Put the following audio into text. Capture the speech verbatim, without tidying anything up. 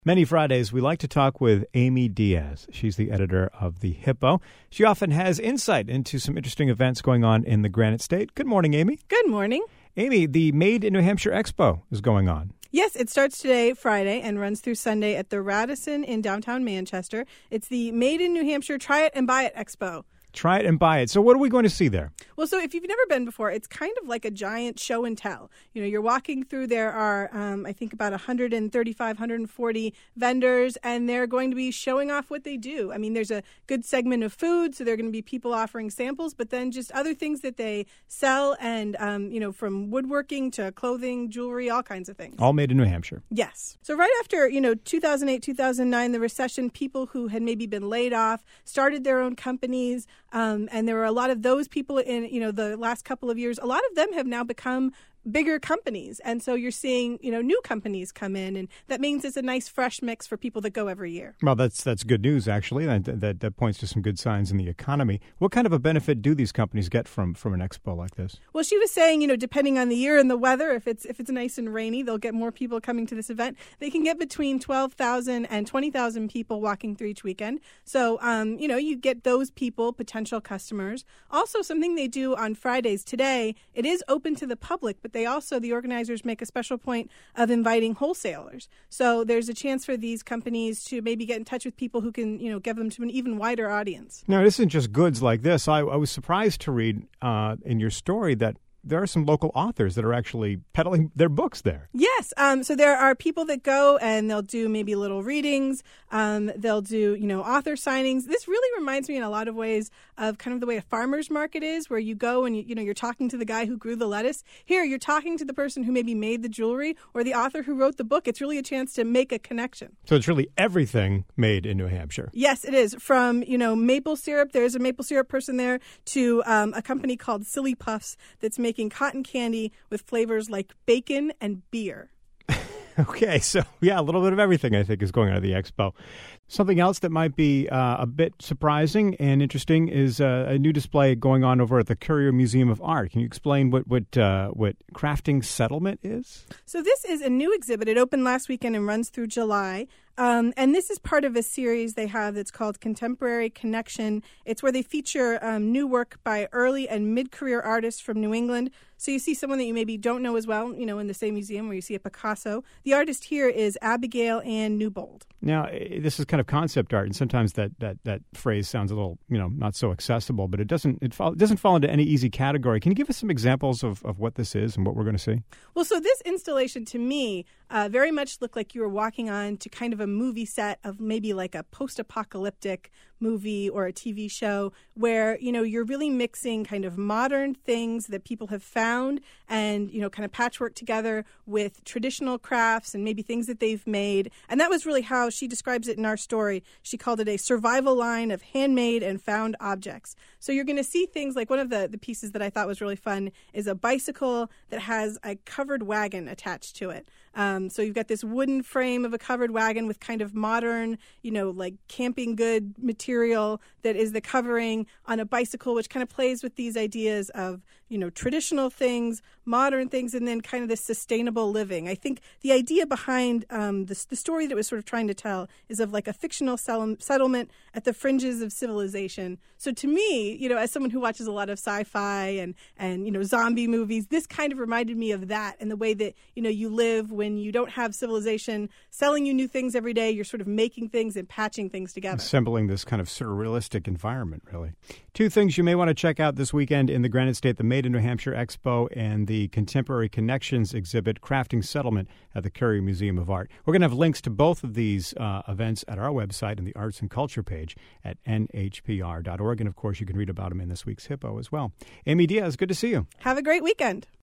Many Fridays, we like to talk with Amy Diaz. She's the editor of The Hippo. She often has insight into some interesting events going on in the Granite State. Good morning, Amy. Good morning. Amy, the Made in New Hampshire Expo is going on. Yes, it starts today, Friday, and runs through Sunday at the Radisson in downtown Manchester. It's the Made in New Hampshire Try It and Buy It Expo. Try it and buy it. So what are we going to see there? Well, so if you've never been before, it's kind of like a giant show and tell. You know, you're walking through, there are, um, I think, about one hundred thirty-five, one hundred forty vendors, and they're going to be showing off what they do. I mean, there's a good segment of food, so there are going to be people offering samples, but then just other things that they sell, and, um, you know, from woodworking to clothing, jewelry, all kinds of things. All made in New Hampshire. Yes. So right after, you know, two thousand eight, two thousand nine, the recession, people who had maybe been laid off started their own companies. Um, and there were a lot of those people in, you know, the last couple of years. A lot of them have now become bigger companies. And so you're seeing, you know, new companies come in. And that means it's a nice fresh mix for people that go every year. Well, that's that's good news, actually. That, that that points to some good signs in the economy. What kind of a benefit do these companies get from, from an expo like this? Well, she was saying, you know, depending on the year and the weather, if it's if it's nice and rainy, they'll get more people coming to this event. They can get between twelve thousand and twenty thousand people walking through each weekend. So, um, you know, you get those people, potential customers. Also, something they do on Fridays today, it is open to the public, but they also, the organizers make a special point of inviting wholesalers. So there's a chance for these companies to maybe get in touch with people who can, you know, give them to an even wider audience. Now, this isn't just goods like this. I, I was surprised to read uh, in your story that there are some local authors that are actually peddling their books there. Yes. Um, so there are people that go and they'll do maybe little readings. Um, they'll do, you know, author signings. This really reminds me in a lot of ways of kind of the way a farmer's market is, where you go and, you, you know, you're talking to the guy who grew the lettuce. Here, you're talking to the person who maybe made the jewelry or the author who wrote the book. It's really a chance to make a connection. So it's really everything made in New Hampshire. Yes, it is. From, you know, maple syrup, there's a maple syrup person there, to um, a company called Silly Puffs that's making making cotton candy with flavors like bacon and beer. Okay, so yeah, a little bit of everything, I think, is going on at the expo. Something else that might be uh, a bit surprising and interesting is uh, a new display going on over at the Currier Museum of Art. Can you explain what what uh, what Crafting Settlement is? So this is a new exhibit. It opened last weekend and runs through July. Um, and this is part of a series they have that's called Contemporary Connection. It's where they feature um, new work by early and mid-career artists from New England. So you see someone that you maybe don't know as well, you know, in the same museum where you see a Picasso. The artist here is Abigail Ann Newbold. Now, this is kind of concept art, and sometimes that, that, that phrase sounds a little, you know, not so accessible, but it doesn't it, fall, it doesn't fall into any easy category. Can you give us some examples of, of what this is and what we're going to see? Well, so this installation to me uh, very much looked like you were walking on to kind of a movie set of maybe like a post-apocalyptic movie or a T V show where, you know, you're really mixing kind of modern things that people have found and, you know, kind of patchwork together with traditional crafts and maybe things that they've made. And that was really how she describes it in our story. She called it a survival line of handmade and found objects. So you're going to see things like one of the, the pieces that I thought was really fun is a bicycle that has a covered wagon attached to it. Um, so you've got this wooden frame of a covered wagon with kind of modern, you know, like camping good material that is the covering on a bicycle, which kind of plays with these ideas of, you know, traditional things, modern things, and then kind of this sustainable living. I think the idea behind um, the, the story that it was sort of trying to tell is of like a fictional settlement at the fringes of civilization. So to me, you know, as someone who watches a lot of sci-fi and, and, you know, zombie movies, this kind of reminded me of that and the way that, you know, you live when you don't have civilization selling you new things every day. You're sort of making things and patching things together. Assembling this kind of surrealistic environment, really. Two things you may want to check out this weekend in the Granite State, the Made in New Hampshire Expo and the Contemporary Connections exhibit, Crafting Settlement, at the Currier Museum of Art. We're going to have links to both of these uh, events at our website in the Arts and Culture page at N H P R dot org. And, of course, you can read about them in this week's Hippo as well. Amy Diaz, good to see you. Have a great weekend.